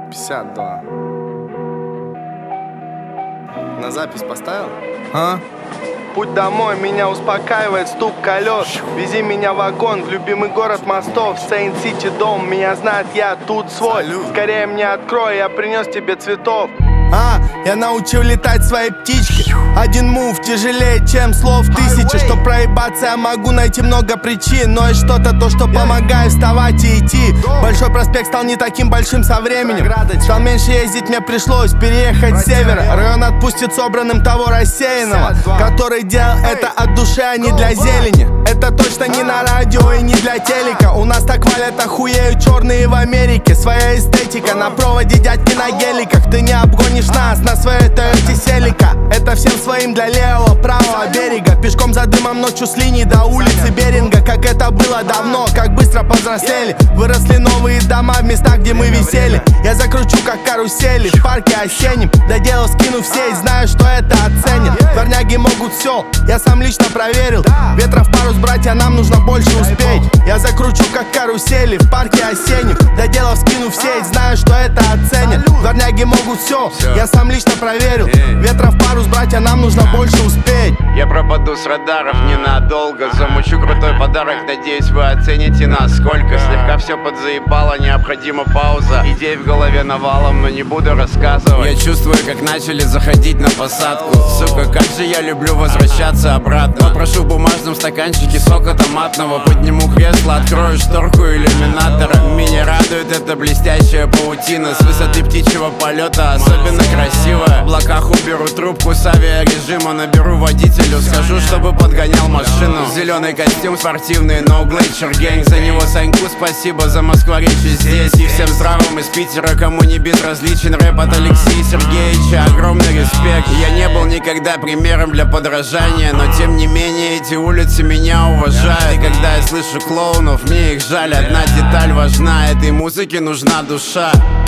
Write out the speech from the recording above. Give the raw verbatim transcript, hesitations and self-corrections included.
пятьдесят два. На запись поставил? А? Путь домой меня успокаивает стук колес. Вези меня в вагон в любимый город мостов. Сейнт-Сити дом, меня знает, я тут свой. Салют. Скорее мне открой, я принес тебе цветов. А, я научил летать своей птички. Один мув тяжелее, чем слов тысячи. Чтоб проебаться, я могу найти много причин. Но есть что-то, то, что помогает вставать и идти. Большой проспект стал не таким большим со временем. Стал меньше ездить, мне пришлось переехать с севера. Район отпустит собранным того рассеянного, который делал это от души, а не для зелени. Это точно не на радио и не для телека. У нас так валят, охуеют черные в Америке. Своя эстетика на проводе, дядьки на геликах. Ты не обгонишь нас на своей Тойоте Селика. Это всем своим для левого, правого берега. Пешком за дымом ночью с линии до улицы Беринга. Как это было давно, как быстро повзрослели. Выросли новые дома в местах, где мы висели. Я закручу как карусели в парке осеннем. Доделал, скину в сеть, знаю, что это оценят. Дворняги могут все, я сам лично проверил. Ветров парус, братья, нам нужно больше успеть. Я закручу как карусели в парке осеннем. Доделал, скину в сеть, знаю, что это оценят. Дворняги могут все, я сам лично проверил. Ветров парус, братья, нам нужно больше успеть. Я пропаду с радаров ненадолго. Замучу крутой подарок, надеюсь, вы оцените насколько. Слегка все подзаебало, необходима пауза. Идей в голове навалом, но не буду рассказывать. Я чувствую, как начали заходить на посадку. Сука, как же я люблю возвращаться обратно. Попрошу в бумажном стаканчике сока томатного. Подниму кресло, открою шторку иллюминатора. Меня радует эта блестящая паутина. С высоты птичьего полета особенно красивая. В облаках уберу трубку с авиарежима. Наберу водителю, скажу, чтобы подгонял машину. Зеленый костюм спортивный, no glacier gang. За него Саньку спасибо, за москворечье здесь. И всем здравым из Питера, кому не безразличен рэп от Алексея Сергеевича. Огромный респект. Я не был никогда примером для подражания, но тем не менее эти улицы меня уважают. И когда я слышу клоунов, мне их жаль. Одна деталь важна, этой музыке нужна душа.